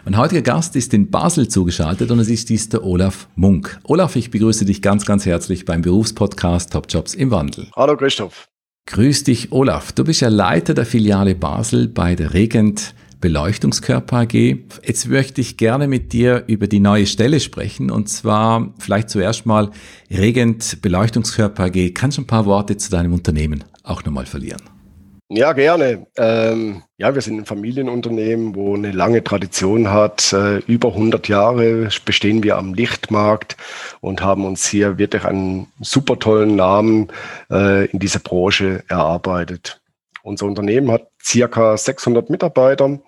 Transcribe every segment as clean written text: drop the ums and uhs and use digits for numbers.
Mein heutiger Gast ist in Basel zugeschaltet und es ist der Olaf Munk. Olaf, ich begrüße dich ganz, ganz herzlich beim Berufspodcast Top Jobs im Wandel. Hallo Christoph. Grüß dich, Olaf. Du bist ja Leiter der Filiale Basel bei der Regent Beleuchtungskörper AG. Jetzt möchte ich gerne mit dir über die neue Stelle sprechen und zwar vielleicht zuerst mal Regent Beleuchtungskörper AG. Kannst du ein paar Worte zu deinem Unternehmen auch nochmal verlieren? Ja, gerne. Wir sind ein Familienunternehmen, wo eine lange Tradition hat. Über 100 Jahre bestehen wir am Lichtmarkt und haben uns hier wirklich einen super tollen Namen in dieser Branche erarbeitet. Unser Unternehmen hat circa 600 Mitarbeiter.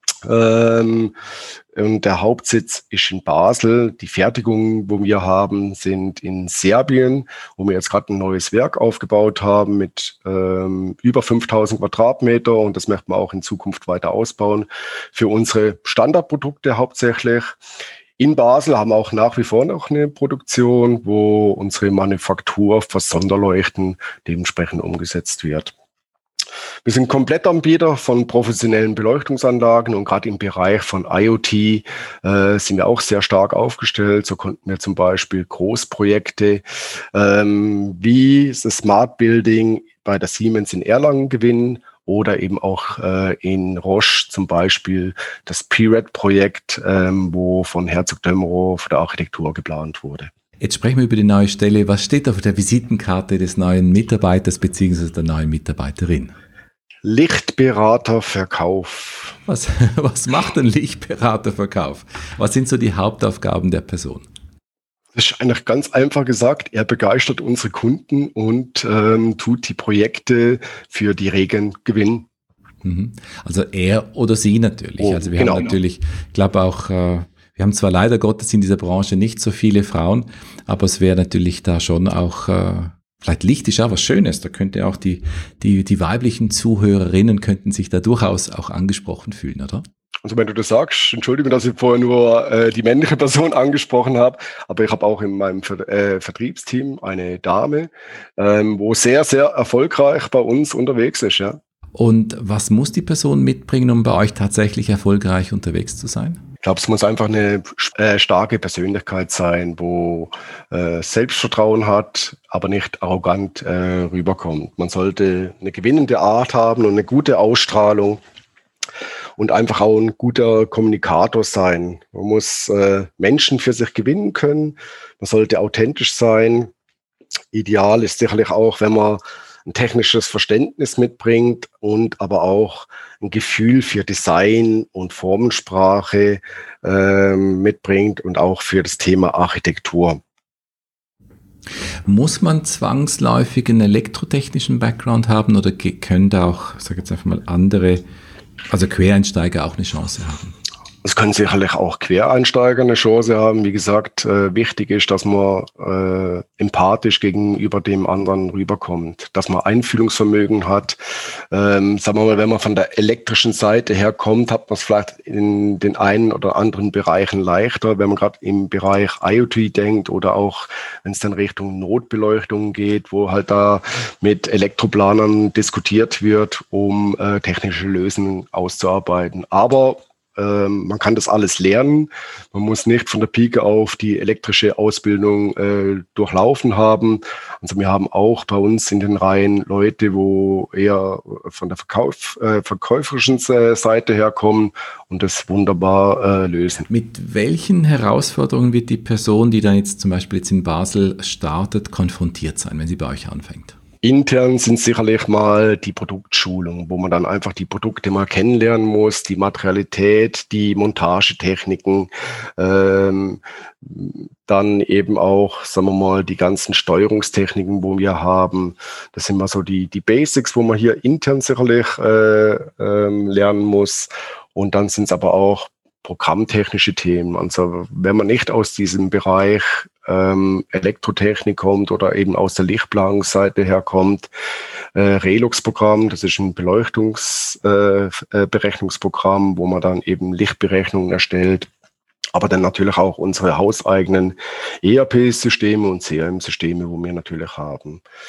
Und der Hauptsitz ist in Basel. Die Fertigungen, wo wir haben, sind in Serbien, wo wir jetzt gerade ein neues Werk aufgebaut haben mit über 5000 Quadratmeter und das möchten wir auch in Zukunft weiter ausbauen für unsere Standardprodukte hauptsächlich. In Basel haben wir auch nach wie vor noch eine Produktion, wo unsere Manufaktur für Sonderleuchten dementsprechend umgesetzt wird. Wir sind Komplettanbieter von professionellen Beleuchtungsanlagen und gerade im Bereich von IoT sind wir auch sehr stark aufgestellt. So konnten wir zum Beispiel Großprojekte wie das Smart Building bei der Siemens in Erlangen gewinnen oder eben auch in Roche zum Beispiel das PRED-Projekt, wo von Herzog Dömerow für die Architektur geplant wurde. Jetzt sprechen wir über die neue Stelle. Was steht auf der Visitenkarte des neuen Mitarbeiters bzw. der neuen Mitarbeiterin? Lichtberaterverkauf. Was macht ein Lichtberaterverkauf? Was sind so die Hauptaufgaben der Person? Das ist eigentlich ganz einfach gesagt, er begeistert unsere Kunden und tut die Projekte für die Regent gewinnen. Also er oder sie natürlich. Also wir haben natürlich, ich glaube auch, wir haben zwar leider Gottes in dieser Branche nicht so viele Frauen, aber es wäre natürlich da schon auch, vielleicht Licht ist ja was Schönes, da könnte auch die weiblichen Zuhörerinnen könnten sich da durchaus auch angesprochen fühlen, oder? Also wenn du das sagst, entschuldige, dass ich vorher nur die männliche Person angesprochen habe, aber ich habe auch in meinem Vertriebsteam eine Dame, wo sehr, sehr erfolgreich bei uns unterwegs ist, ja. Und was muss die Person mitbringen, um bei euch tatsächlich erfolgreich unterwegs zu sein? Ich glaube, es muss einfach eine starke Persönlichkeit sein, wo Selbstvertrauen hat, aber nicht arrogant rüberkommt. Man sollte eine gewinnende Art haben und eine gute Ausstrahlung und einfach auch ein guter Kommunikator sein. Man muss Menschen für sich gewinnen können. Man sollte authentisch sein. Ideal ist sicherlich auch, wenn man ein technisches Verständnis mitbringt und aber auch ein Gefühl für Design und Formensprache mitbringt und auch für das Thema Architektur. Muss man zwangsläufig einen elektrotechnischen Background haben oder können da auch, ich sage jetzt einfach mal, andere, also Quereinsteiger auch eine Chance haben? Es können sicherlich auch Quereinsteiger eine Chance haben. Wie gesagt, wichtig ist, dass man empathisch gegenüber dem anderen rüberkommt, dass man Einfühlungsvermögen hat. Sagen wir mal, wenn man von der elektrischen Seite her kommt, hat man es vielleicht in den einen oder anderen Bereichen leichter. Wenn man gerade im Bereich IoT denkt oder auch, wenn es dann Richtung Notbeleuchtung geht, wo halt da mit Elektroplanern diskutiert wird, um technische Lösungen auszuarbeiten. Aber man kann das alles lernen. Man muss nicht von der Pike auf die elektrische Ausbildung durchlaufen haben. Also wir haben auch bei uns in den Reihen Leute, wo eher von der verkäuferischen Seite herkommen und das wunderbar lösen. Mit welchen Herausforderungen wird die Person, die dann jetzt zum Beispiel jetzt in Basel startet, konfrontiert sein, wenn sie bei euch anfängt? Intern sind sicherlich mal die Produktschulungen, wo man dann einfach die Produkte mal kennenlernen muss, die Materialität, die Montagetechniken, dann eben auch, sagen wir mal, die ganzen Steuerungstechniken, wo wir haben. Das sind mal so die Basics, wo man hier intern sicherlich lernen muss. Und dann sind es aber auch programmtechnische Themen. Also wenn man nicht aus diesem Bereich Elektrotechnik kommt oder eben aus der Lichtplanungsseite herkommt, Relux-Programm, das ist ein Beleuchtungsberechnungsprogramm, wo man dann eben Lichtberechnungen erstellt, aber dann natürlich auch unsere hauseigenen ERP-Systeme und CRM-Systeme, wo wir natürlich haben.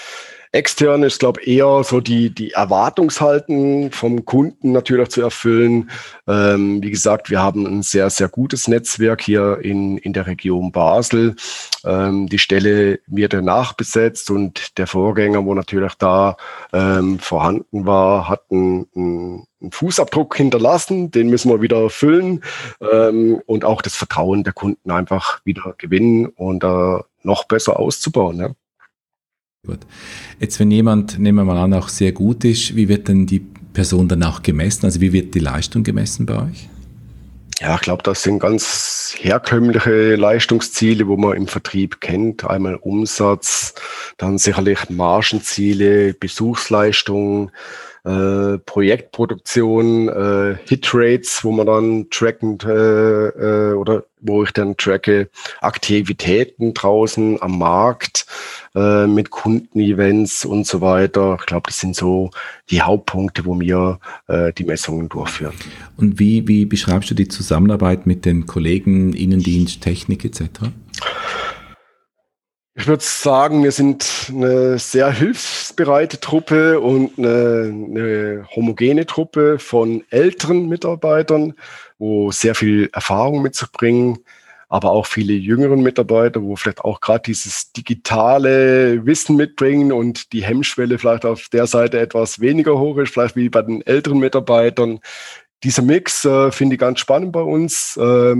Extern ist, glaube ich, eher so die Erwartungshalten vom Kunden natürlich zu erfüllen. Wie gesagt, wir haben ein sehr, sehr gutes Netzwerk hier in der Region Basel. Die Stelle wird danach besetzt und der Vorgänger, wo natürlich da vorhanden war, hat einen Fußabdruck hinterlassen. Den müssen wir wieder erfüllen und auch das Vertrauen der Kunden einfach wieder gewinnen und noch besser auszubauen. Ja. Gut. Jetzt, wenn jemand, nehmen wir mal an, auch sehr gut ist, wie wird denn die Person dann auch gemessen? Also wie wird die Leistung gemessen bei euch? Ja, ich glaube, das sind ganz herkömmliche Leistungsziele, wo man im Vertrieb kennt. Einmal Umsatz, dann sicherlich Margenziele, Besuchsleistungen, Projektproduktion, Hitrates, wo man dann trackend oder wo ich dann tracke Aktivitäten draußen am Markt mit Kundenevents und so weiter. Ich glaube, das sind so die Hauptpunkte, wo wir die Messungen durchführen. Und wie beschreibst du die Zusammenarbeit mit den Kollegen, Innendienst, Technik etc.? Ich würde sagen, wir sind eine sehr hilfsbereite Truppe und eine homogene Truppe von älteren Mitarbeitern, wo sehr viel Erfahrung mit sich bringen, aber auch viele jüngeren Mitarbeiter, wo vielleicht auch gerade dieses digitale Wissen mitbringen und die Hemmschwelle vielleicht auf der Seite etwas weniger hoch ist, vielleicht wie bei den älteren Mitarbeitern. Dieser Mix finde ich ganz spannend bei uns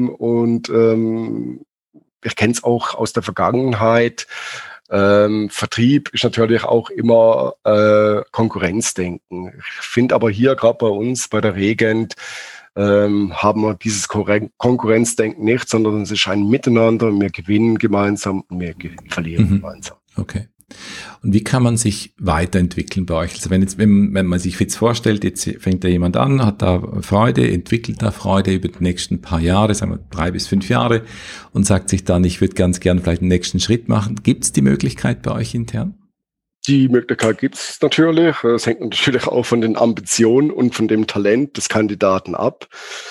ich kenne es auch aus der Vergangenheit. Vertrieb ist natürlich auch immer Konkurrenzdenken. Ich finde aber hier gerade bei uns, bei der Regent, haben wir dieses Konkurrenzdenken nicht, sondern es ist ein Miteinander. Wir gewinnen gemeinsam und wir verlieren gemeinsam. Okay. Und wie kann man sich weiterentwickeln bei euch? Also wenn man sich jetzt vorstellt, jetzt fängt da jemand an, hat da Freude, entwickelt da Freude über die nächsten paar Jahre, sagen wir 3 bis 5 Jahre und sagt sich dann, ich würde ganz gern vielleicht einen nächsten Schritt machen. Gibt es die Möglichkeit bei euch intern? Die Möglichkeit gibt es natürlich. Es hängt natürlich auch von den Ambitionen und von dem Talent des Kandidaten ab.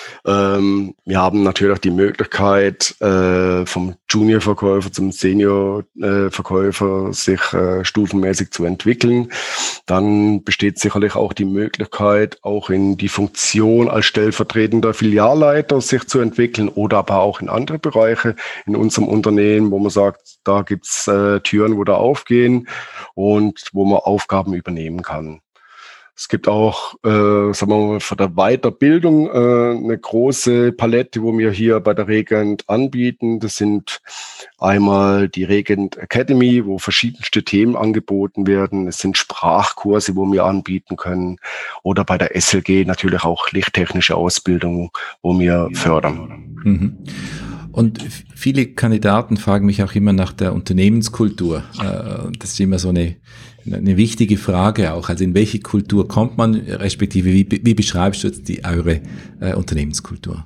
Wir haben natürlich die Möglichkeit, vom Junior-Verkäufer zum Senior-Verkäufer sich stufenmäßig zu entwickeln. Dann besteht sicherlich auch die Möglichkeit, auch in die Funktion als stellvertretender Filialleiter sich zu entwickeln oder aber auch in andere Bereiche in unserem Unternehmen, wo man sagt, da gibt's Türen, wo da aufgehen und wo man Aufgaben übernehmen kann. Es gibt auch, sagen wir mal, für der Weiterbildung eine große Palette, wo wir hier bei der Regent anbieten. Das sind einmal die Regent Academy, wo verschiedenste Themen angeboten werden. Es sind Sprachkurse, wo wir anbieten können. Oder bei der SLG natürlich auch lichttechnische Ausbildung, wo wir fördern. Mhm. Und viele Kandidaten fragen mich auch immer nach der Unternehmenskultur. Das ist immer so eine wichtige Frage auch. Also in welche Kultur kommt man, respektive wie beschreibst du jetzt eure Unternehmenskultur?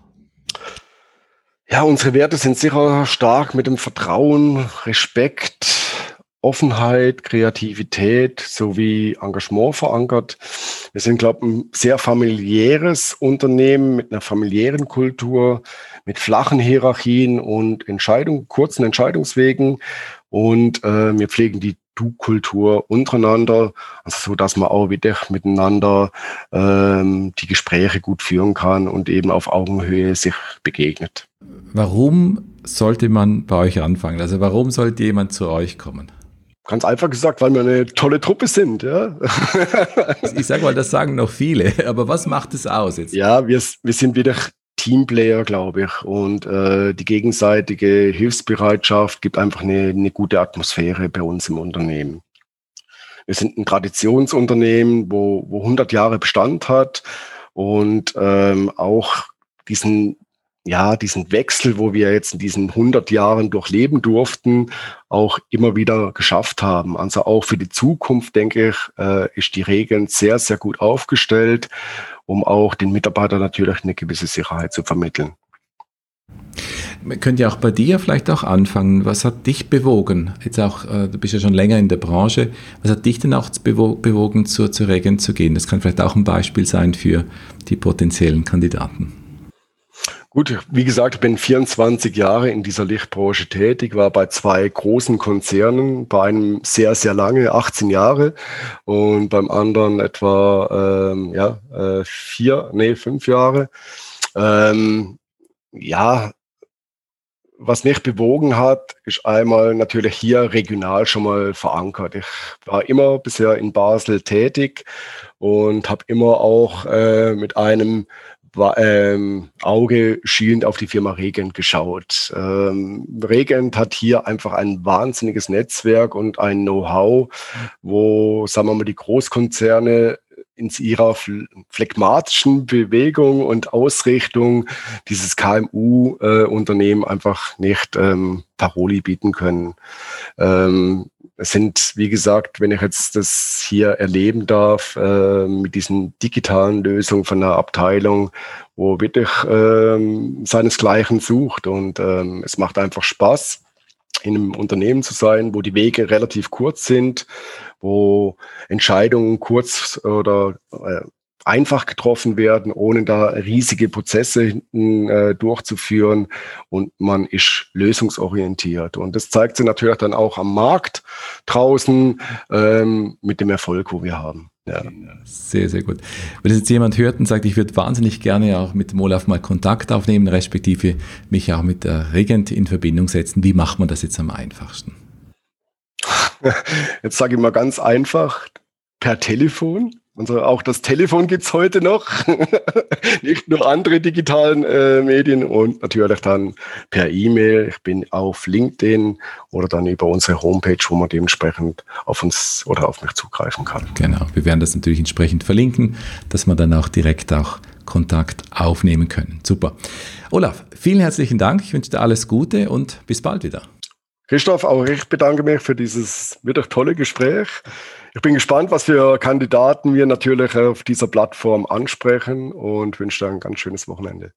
Ja, unsere Werte sind sicher stark mit dem Vertrauen, Respekt, Offenheit, Kreativität sowie Engagement verankert. Wir sind, glaube ich, ein sehr familiäres Unternehmen mit einer familiären Kultur, mit flachen Hierarchien und kurzen Entscheidungswegen. Und wir pflegen die Du-Kultur untereinander, also so, dass man auch wieder miteinander die Gespräche gut führen kann und eben auf Augenhöhe sich begegnet. Warum sollte man bei euch anfangen? Also warum sollte jemand zu euch kommen? Ganz einfach gesagt, weil wir eine tolle Truppe sind. Ja. Ich sage mal, das sagen noch viele, aber was macht es aus jetzt? Ja, wir sind wieder Teamplayer, glaube ich. Und die gegenseitige Hilfsbereitschaft gibt einfach eine gute Atmosphäre bei uns im Unternehmen. Wir sind ein Traditionsunternehmen, wo 100 Jahre Bestand hat und auch diesen Wechsel, wo wir jetzt in diesen 100 Jahren durchleben durften, auch immer wieder geschafft haben. Also auch für die Zukunft, denke ich, ist die Regent sehr, sehr gut aufgestellt, um auch den Mitarbeitern natürlich eine gewisse Sicherheit zu vermitteln. Man könnte ja auch bei dir vielleicht auch anfangen. Was hat dich bewogen? Jetzt auch, du bist ja schon länger in der Branche. Was hat dich denn auch bewogen, zur Regent zu gehen? Das kann vielleicht auch ein Beispiel sein für die potenziellen Kandidaten. Gut, wie gesagt, ich bin 24 Jahre in dieser Lichtbranche tätig, war bei 2 großen Konzernen, bei einem sehr, sehr lange, 18 Jahre und beim anderen etwa 5 Jahre. Ja, was mich bewogen hat, ist einmal natürlich hier regional schon mal verankert. Ich war immer bisher in Basel tätig und habe immer auch mit einem Auge schielend auf die Firma Regent geschaut. Regent hat hier einfach ein wahnsinniges Netzwerk und ein Know-how, wo, sagen wir mal, die Großkonzerne in ihrer phlegmatischen Bewegung und Ausrichtung dieses KMU-Unternehmen einfach nicht Paroli bieten können. Es sind, wie gesagt, wenn ich jetzt das hier erleben darf, mit diesen digitalen Lösungen von einer Abteilung, wo wirklich seinesgleichen sucht. Und es macht einfach Spaß, in einem Unternehmen zu sein, wo die Wege relativ kurz sind, wo Entscheidungen kurz oder einfach getroffen werden, ohne da riesige Prozesse durchzuführen, und man ist lösungsorientiert. Und das zeigt sich natürlich dann auch am Markt draußen mit dem Erfolg, wo wir haben. Ja. Sehr, sehr gut. Wenn jetzt jemand hört und sagt, ich würde wahnsinnig gerne auch mit dem Olaf mal Kontakt aufnehmen, respektive mich auch mit der Regent in Verbindung setzen, wie macht man das jetzt am einfachsten? Jetzt sage ich mal ganz einfach, per Telefon. Also auch das Telefon gibt's heute noch, nicht nur andere digitalen Medien, und natürlich dann per E-Mail. Ich bin auf LinkedIn oder dann über unsere Homepage, wo man dementsprechend auf uns oder auf mich zugreifen kann. Genau, wir werden das natürlich entsprechend verlinken, dass man dann auch direkt auch Kontakt aufnehmen können. Super. Olaf, vielen herzlichen Dank. Ich wünsche dir alles Gute und bis bald wieder. Christoph, auch ich bedanke mich für dieses wirklich tolle Gespräch. Ich bin gespannt, was für Kandidaten wir natürlich auf dieser Plattform ansprechen, und wünsche dir ein ganz schönes Wochenende.